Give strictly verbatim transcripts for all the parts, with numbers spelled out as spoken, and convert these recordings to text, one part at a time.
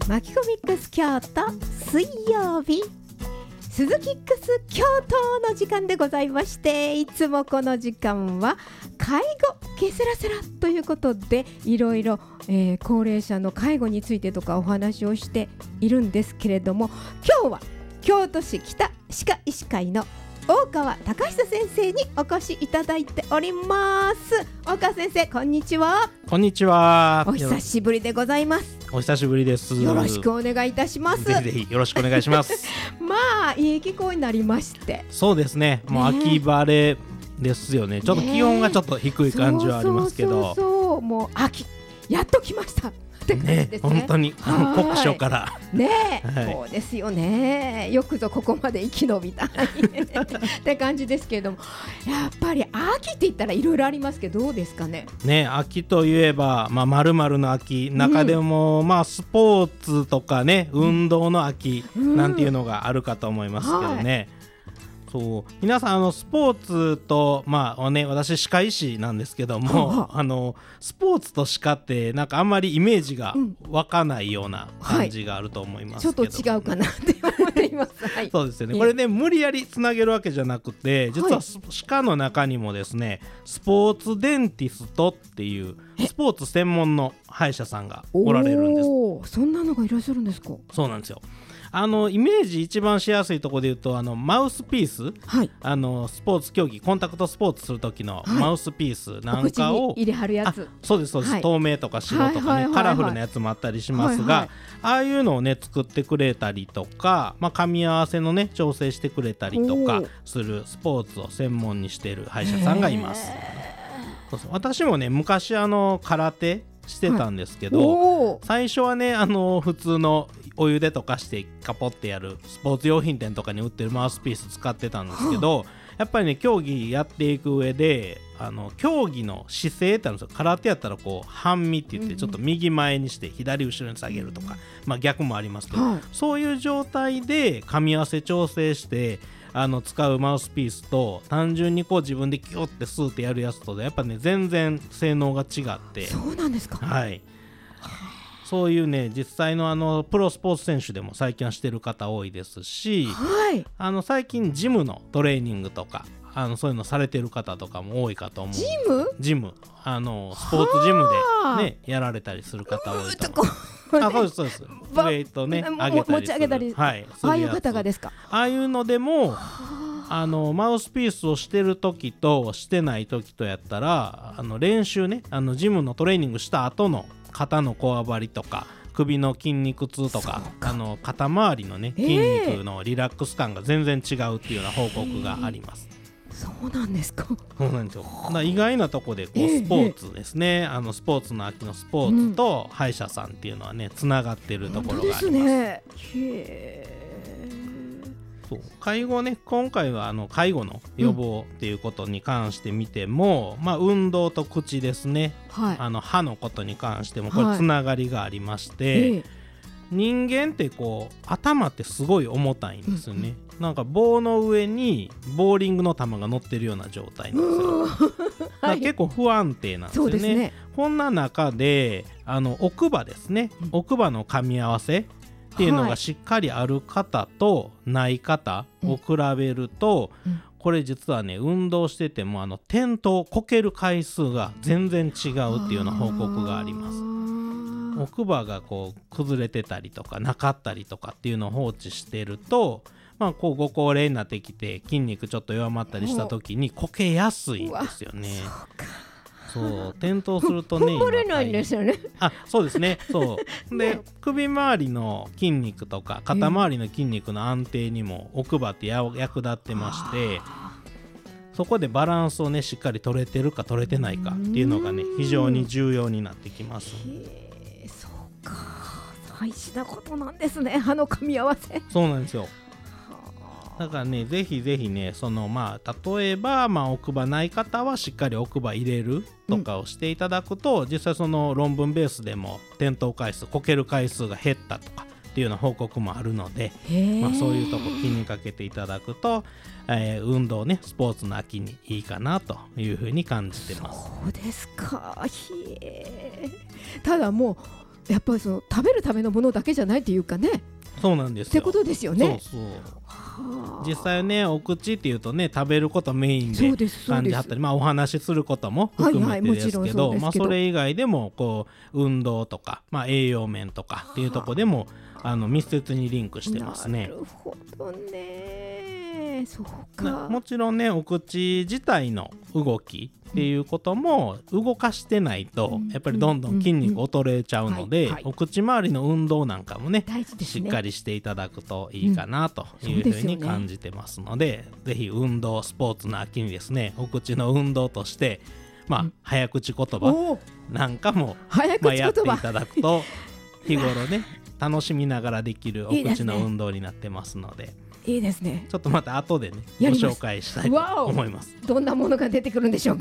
マキコミックス京都水曜日鈴木ックス京都の時間でございまして、いつもこの時間は介護ケセラセラということでいろいろ、えー、高齢者の介護についてとかお話をしているんですけれども、今日は京都市北歯科医師会の大川隆久先生にお越しいただいております。大川先生、こんにちは。 こんにちは。 お久しぶりでございます。 お久しぶりです。 よろしくお願いいたします。 ぜひぜひよろしくお願いしますまあいい気候になりまして、 そうですね、もう秋晴れですよね。ちょっと気温がちょっと低い感じはありますけど、 そうそうそうそう、もう秋やっと来ましたって感じですね。 本当に酷暑からねえ、 はい、 そうですよね。よくぞここまで生き延びたって感じですけれども、やっぱり秋って言ったらいろいろありますけど、どうですかね。 ね、秋といえばまあ丸々の秋、中でも、うん、まあスポーツとかね、運動の秋なんていうのがあるかと思いますけどね。はい、そう皆さんあのスポーツと、まあね、私歯科医師なんですけども、はあ、あのスポーツと歯科ってなんかあんまりイメージが湧かないような感じがあると思いますけど、 はい、ちょっと違うかなって思っています、はい、 そうですよね。これね、無理やりつなげるわけじゃなくて、実は歯科の中にもですね、スポーツデンティストっていうスポーツ専門の歯医者さんがおられるんです。 おー、そんなのがいらっしゃるんですか。 そうなんですよ。あのイメージ一番しやすいところで言うと、あのマウスピース、はい、あのスポーツ競技コンタクトスポーツする時のマウスピースなんかを、 はい、入れはるやつ。 そうですそうです、はい、透明とか白とかね、はいはいはいはい、カラフルなやつもあったりしますが、はいはい、ああいうのをね作ってくれたりとか、まあ、噛み合わせのね調整してくれたりとかするスポーツを専門にしている歯医者さんがいます。そうそう、私もね昔あの空手してたんですけど、はい、最初はねあの普通のお湯で溶かしてカポってやるスポーツ用品店とかに売ってるマウスピース使ってたんですけど、やっぱりね競技やっていく上であの競技の姿勢ってあるんですよ。空手やったらこう半身って言ってちょっと右前にして左後ろに下げるとか、まあ、逆もありますけど、はい、そういう状態で噛み合わせ調整してあの使うマウスピースと、単純にこう自分でキュッてスーってやるやつとでやっぱね全然性能が違って。 そうなんですか。 はい、そういうね実際のあのプロスポーツ選手でも最近はしてる方多いですし、はい、あの最近ジムのトレーニングとかあのそういうのされてる方とかも多いかと思う。 ジムジムあのスポーツジムでねやられたりする方多いと思う。あ、そうですそうです。ウェイトね上げたりする、 持ち上げたり、はい、ああいう方がですか。 ああいうのでもあのマウスピースをしてる時としてない時とやったら、あの練習ね、あのジムのトレーニングした後の肩のこわばりとか首の筋肉痛と か, かあの肩周りのね筋肉のリラックス感が全然違うっていうような報告があります。 そうなんですか。 そうなんですよ。だ意外なとこでこうスポーツですね、あのスポーツの秋のスポーツと歯医者さんっていうのはねつながってるところがあります。 本当ですね。へそう介護ね、今回はあの介護の予防っていうことに関して見ても、うん、まあ、運動と口ですね、はい、あの歯のことに関してもこれつながりがありまして、はい、人間ってこう頭ってすごい重たいんですよね、うん、なんか棒の上にボーリングの球が乗ってるような状態なんですよ、はい、結構不安定なんですよ ね, そうですね。こんな中であの奥歯ですね、うん、奥歯の噛み合わせっていうのがしっかりある方とない方を比べると、うんうん、これ実はね運動しててもあの転倒こける回数が全然違うっていうような報告があります。奥歯がこう崩れてたりとかなかったりとかっていうのを放置してると、まあ、こうご高齢になってきて筋肉ちょっと弱まったりした時にこけやすいんですよね。そう転倒するとねこれないんですよね。 あ、そうですね。そうで首周りの筋肉とか肩周りの筋肉の安定にも奥歯って役立ってまして、そこでバランスをねしっかり取れてるか取れてないかっていうのがね非常に重要になってきます。 へー、そうか、大事なことなんですね、歯の噛み合わせ。 そうなんですよ。だからねぜひぜひねそのまあ例えば、まあ、奥歯ない方はしっかり奥歯入れるとかをしていただくと、うん、実際その論文ベースでも転倒回数こける回数が減ったとかっていうような報告もあるので、まあ、そういうとこ気にかけていただくと、えー、運動ねスポーツの秋にいいかなというふうに感じてます。 そうですか。へー、ただもうやっぱりその食べるためのものだけじゃないっていうかね。 そうなんですよってことですよね。 そうそう実際ねお口っていうとね食べることメインで感じはったり、まあ、お話しすることも含めてですけど、まあ、それ以外でもこう運動とか、まあ、栄養面とかっていうところでもあの密接にリンクしてますね。 なるほどね、そうか。 もちろんねお口自体の動きっていうことも動かしてないとやっぱりどんどん筋肉衰えちゃうので、お口周りの運動なんかもねしっかりしていただくといいかなというふうに感じてますので、ぜひ運動スポーツの秋にですねお口の運動としてまあ早口言葉なんかもまあやっていただくと日頃ね楽しみながらできるお口の運動になってますので。 いいですね。 ちょっとまた後でねご紹介したいと思います。 どんなものが出てくるんでしょうか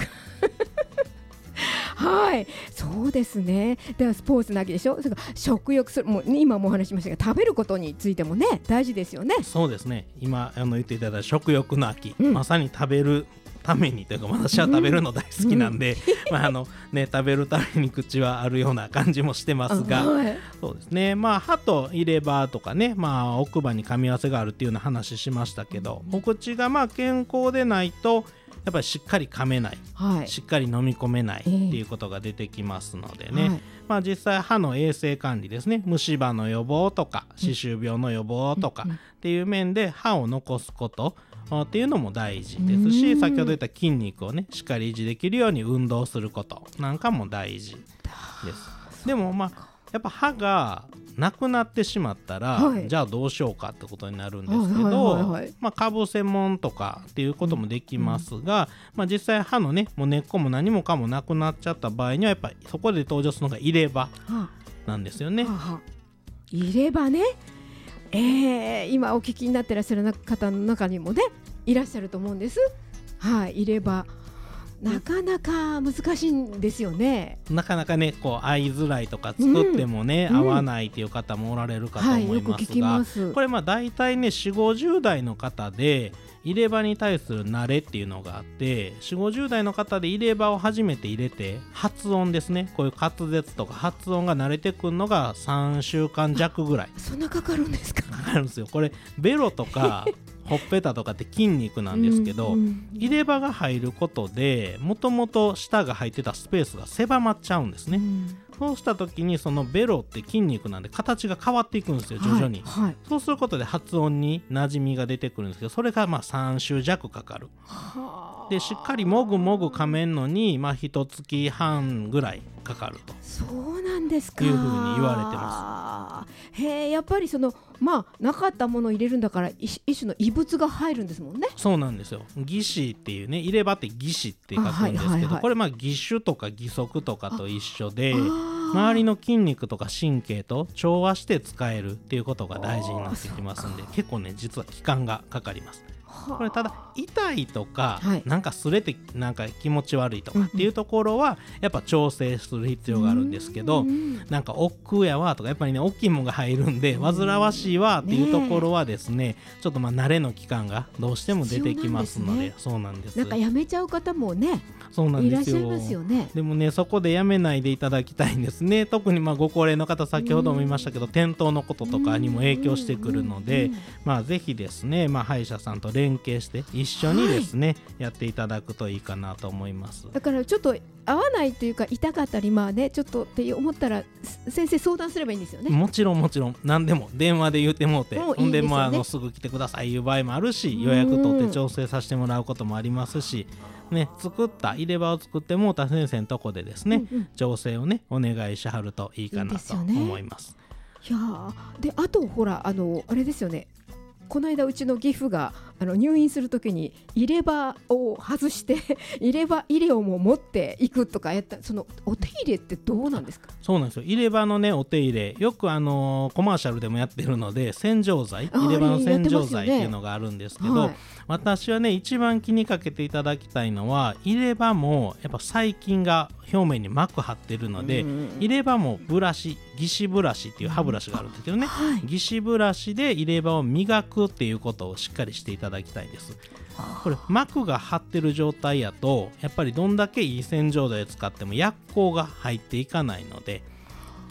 はい、そうですね。ではスポーツの秋でしょ。それから食欲する、もう今もお話ししましたが食べることについてもね大事ですよね。 そうですね。今あの言っていただいた食欲の秋、うん、まさに食べるためにというか私は食べるの大好きなんで、うんまああのね、食べるために口はあるような感じもしてますが、はい、そうですね。まあ歯と入れ歯とかね、まあ、奥歯に噛み合わせがあるっていうような話しましたけど、お口がまあ健康でないとやっぱりしっかり噛めない、はい、しっかり飲み込めないっていうことが出てきますのでね、えーはいまあ、実際歯の衛生管理ですね、虫歯の予防とか歯周病の予防とかっていう面で歯を残すことっていうのも大事ですし、先ほど言った筋肉をねしっかり維持できるように運動することなんかも大事です。でもまあやっぱ歯がなくなってしまったら、はい、じゃあどうしようかってことになるんですけど、まあかぶせもんとかっていうこともできますが、うんまあ、実際歯のねもう根っこも何もかもなくなっちゃった場合にはやっぱりそこで登場するのが入れ歯なんですよね。はあはあ、 入れ歯ね。えー、今お聞きになってらっしゃる方の中にもねいらっしゃると思うんです。はい、入れ歯なかなか難しいんですよね。 なかなかねこう合いづらいとか作ってもね、うん、合わないっていう方もおられるかと思いますが、はい、よく聞きます。これまあ大体ね よんじゅうごじゅう代の方で入れ歯に対する慣れっていうのがあって、よんじゅうごじゅう代の方で入れ歯を初めて入れて発音ですね、こういう滑舌とか発音が慣れてくるのがさんしゅうかん弱ぐらい。 そんなかかるんですか？ かかるんですよ。これベロとかほっぺたとかって筋肉なんですけど、うんうん、入れ歯が入ることでもともと舌が入ってたスペースが狭まっちゃうんですね、うん、そうした時にそのベロって筋肉なんで形が変わっていくんですよ徐々に、はいはい、そうすることで発音に馴染みが出てくるんですけど、それがまあさん週弱かかる。でしっかりもぐもぐ噛めんのにまあ一月半ぐらいかかると。 そうなんですか。 いうふうに言われてます。 へえ、やっぱりそのまあなかったものを入れるんだから一種の異物が入るんですもんね。 そうなんですよ。義歯っていうね、入れ歯って義歯って書くんですけど、はいはいはい、これまあ義手とか義足とかと一緒で周りの筋肉とか神経と調和して使えるっていうことが大事になってきますんで、結構ね実は期間がかかります。これただ痛いとか、はい、なんかすれてなんか気持ち悪いとかっていうところはやっぱ調整する必要があるんですけど、なんか億劫やわとかやっぱりね大きいもんが入るんで煩わしいわっていうところはですね、ちょっとまあ慣れの期間がどうしても出てきますので、そうなんです。 なんかやめちゃう方もねそうなんですよ。 いらっしゃいますよね。 でもねそこでやめないでいただきたいんですね。特にまあご高齢の方、先ほども言いましたけど転倒のこととかにも影響してくるので、まあぜひですね、まあ、歯医者さんと連携して一緒にですね、はい、やっていただくといいかなと思います。 だからちょっと合わないというか痛かったりまあねちょっとって思ったら先生相談すればいいんですよね。 もちろんもちろん何でも電話で言ってもうて、ほんでもうあのすぐ来てくださいいう場合もあるし、予約取って調整させてもらうこともありますしね、作った入れ歯を作ってもうた先生のとこでですね、うんうん、調整をねお願いしはるといいかなと思います。 いいですよね。いやであとほらあのあれですよね、この間うちの義父があの入院するときに入れ歯を外して入れ歯入れをも持っていくとかやった、そのお手入れってどうなんですか？ そうなんですよ。入れ歯のねお手入れよくあのー、コマーシャルでもやってるので洗浄剤、入れ歯の洗浄剤っていうのがあるんですけど、はい、私はね一番気にかけていただきたいのは入れ歯もやっぱ細菌が表面に膜張ってるので、入れ歯もブラシ、義歯ブラシっていう歯ブラシがあるんですけどね、はい、義歯ブラシで入れ歯を磨くっていうことをしっかりしていただきたいです。これ膜が張ってる状態やとやっぱりどんだけいい洗浄剤を使っても薬効が入っていかないので、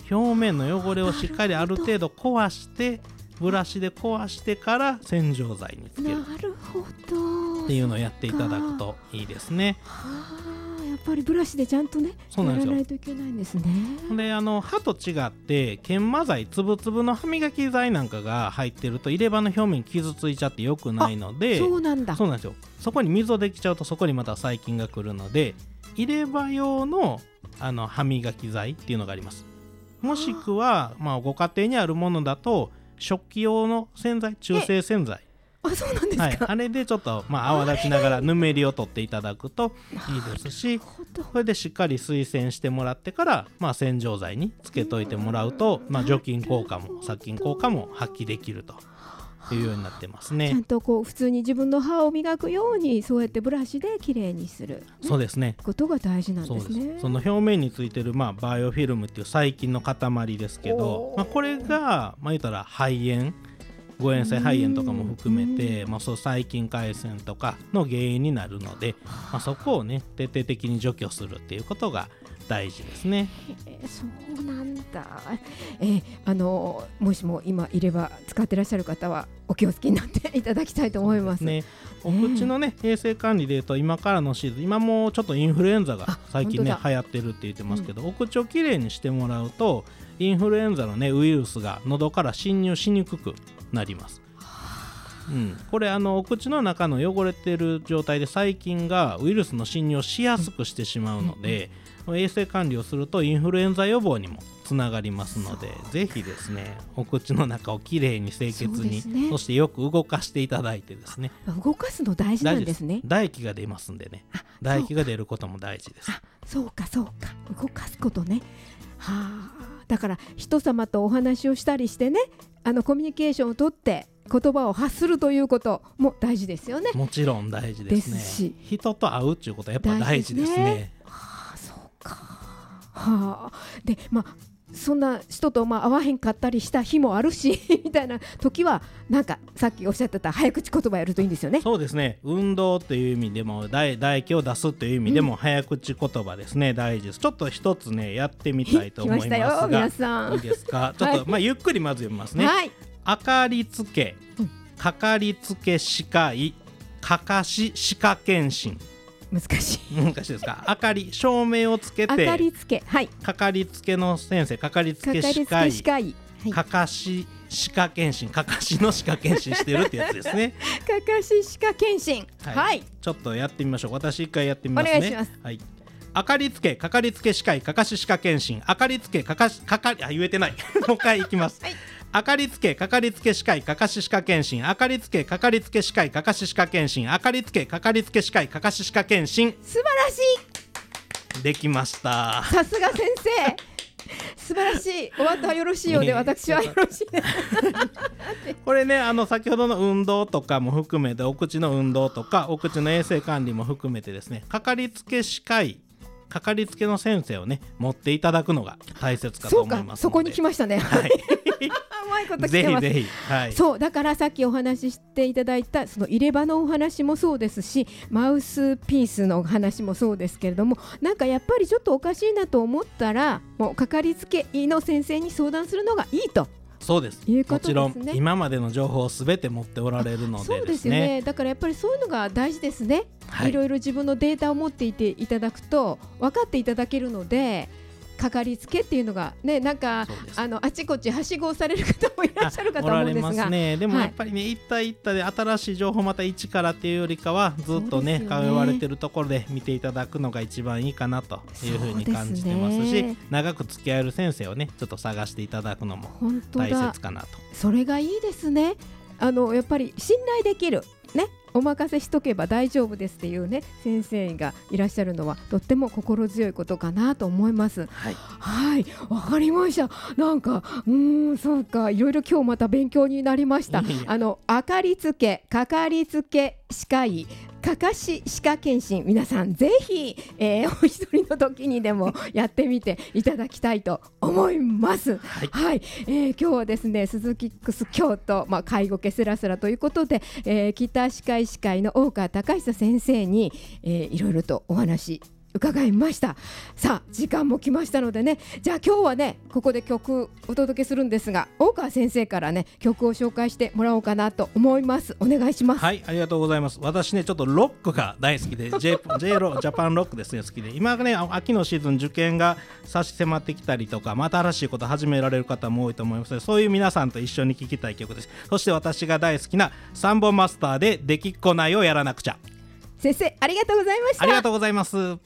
表面の汚れをしっかりある程度壊してブラシで壊してから洗浄剤につけるなるほどっていうのをやっていただくといいですね。 はあ、やっぱりブラシでちゃんとねそうなんですよ。 やらないといけないんですね。 であの歯と違って研磨剤つぶつぶの歯磨き剤なんかが入ってると入れ歯の表面傷ついちゃって良くないので、 そうなんだ。 そうなんですよ。そこに溝できちゃうとそこにまた細菌が来るので入れ歯用のあの歯磨き剤っていうのがあります。もしくは、まあ、ご家庭にあるものだと食器用の洗剤中性洗剤、 あ、そうなんですか、 はい、あれでちょっと、まあ、泡立ちながらぬめりを取っていただくといいですし、これでしっかり水洗してもらってから、まあ、洗浄剤につけといてもらうと、まあ、除菌効果も殺菌効果も発揮できるというようになってますね。 ちゃんとこう普通に自分の歯を磨くようにそうやってブラシできれいにする、ね、 そうですね、 ことが大事なんですね。 そうです。その表面についてる、まあ、バイオフィルムっていう細菌の塊ですけど、まあ、これが、まあ、言ったら肺炎誤嚥性肺炎とかも含めて、まあ、そう細菌感染とかの原因になるので、まあ、そこをね徹底的に除去するっていうことが大事ですね。 えー、そうなんだ。えー、あのもしも今入れ歯使ってらっしゃる方はお気をつけになっていただきたいと思います。 ね、お口のね、えー、衛生管理でいうと今からのシーズン、今もちょっとインフルエンザが最近ね流行ってるって言ってますけど、うん、お口をきれいにしてもらうとインフルエンザのねウイルスが喉から侵入しにくくなります。うん、これあのお口の中の汚れてる状態で細菌がウイルスの侵入をしやすくしてしまうので、うん、衛生管理をするとインフルエンザ予防にもつながりますので、ぜひですねお口の中をきれいに清潔に そ,、ね、そしてよく動かしていただいてですね、 動かすの大事なんですね。 唾液が出ますんでね、唾液が出ることも大事です。 あ、そうかそうか、動かすことね。はあ、だから人様とお話をしたりしてね、あのコミュニケーションをとって言葉を発するということも大事ですよね。 もちろん大事ですね。 ですし人と会うっていうことはやっぱ大事ですね。 大事ですね。はあ、そうか。はあ、でまあそんな人とまあ会わへんかったりした日もあるしみたいな時はなんかさっきおっしゃってた早口言葉やるといいんですよね。 そうですね。運動っていう意味でも唾液を出すっていう意味でも、うん、早口言葉ですね大事です。ちょっと一つねやってみたいと思いますが、 来ましたよ皆さん。 いいですか。ちょっと、はい、まあゆっくりまず読みますね。はい、明かりつけ、かかりつけ歯科医、かかし歯科検診。 難しい難しいですか。明かり照明をつけて、 明かりつけ、はい、 かかりつけの先生、かかりつけ歯科医、 はい、 かかし歯科検診、かかしの歯科検診してるってやつですね。 かかし歯科検診、はい、はい、 ちょっとやってみましょう。私一回やってみますね。 お願いします。 はい。明かりつけ、かかりつけ歯科医、かかし歯科検診、明かりつけ、かかし、かかり、あ、言えてない。もう一回いきます。はい。明かりつけ、かかりつけ歯科医、かかし歯科検診、明かりつけ、かかりつけ歯科医、かかし歯科検診、明かりつけ、かかりつけ歯科医、かかし歯科検診。 素晴らしい。できました。 さすが先生。素晴らしい。終わったよろしいようで、ね、私はよろしいこれね、あの先ほどの運動とかも含めてお口の運動とかお口の衛生管理も含めてですね、かかりつけ歯科医、かかりつけの先生をね持っていただくのが大切かと思いますので。 そうか、そこに来ましたね。はい。うまいこと来てます。 ぜひぜひ、はい、 そうだからさっきお話ししていただいたその入れ歯のお話もそうですし、マウスピースのお話もそうですけれども、なんかやっぱりちょっとおかしいなと思ったらもうかかりつけ医の先生に相談するのがいいと。 そうです。 いうことですね。 もちろん今までの情報をすべて持っておられるのでですね。 そうですよね。だからやっぱりそういうのが大事ですね。はい、いろいろ自分のデータを持っていていただくと分かっていただけるので、かかりつけっていうのがね、なんかあのあちこちはしごをされる方もいらっしゃるかと思うんですが、おられますね。 でもやっぱりね、はい、一体一体で新しい情報また一からっていうよりかはずっとね通われてるところで見ていただくのが一番いいかなというふうに感じてますし、ね、長く付き合える先生をねちょっと探していただくのも大切かなと。 それがいいですね。あのやっぱり信頼できるね、お任せしとけば大丈夫ですっていうね先生がいらっしゃるのはとっても心強いことかなと思います。はい、はい、わかりました。なんかうーんそうか、いろいろ今日また勉強になりました。あの明かりつけ、かかりつけ歯科医、かかし歯科検診、皆さんぜひ、えー、お一人の時にでもやってみていただきたいと思います。はい、はい、えー、今日はですね鈴木ックス京都、まあ、介護ケセラセラということで、えー、北歯科医師会の大川隆久先生に、えー、いろいろとお話伺いました。さあ時間も来ましたのでね、じゃあ今日はねここで曲お届けするんですが、大川先生からね曲を紹介してもらおうかなと思います。お願いします。 はい、ありがとうございます。私ねちょっとロックが大好きで J, J ロジャパンロックですね好きで、今ね秋のシーズン受験が差し迫ってきたりとか、また新しいこと始められる方も多いと思いますので、そういう皆さんと一緒に聴きたい曲です。そして私が大好きなサンボマスターでできっこないをやらなくちゃ。 先生ありがとうございました。 ありがとうございます。